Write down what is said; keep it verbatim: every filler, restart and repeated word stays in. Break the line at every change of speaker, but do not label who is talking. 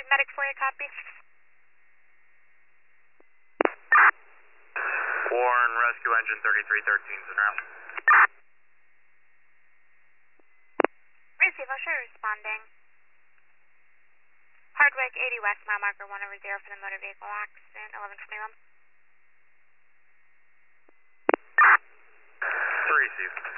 medic for you, copy.
Warren, rescue engine thirty-three thirteen is en route.
Receive, Usher responding. Hardwick, eighty West, mile marker one over zero for the motor vehicle accident, eleven twenty-one.
Three, receive.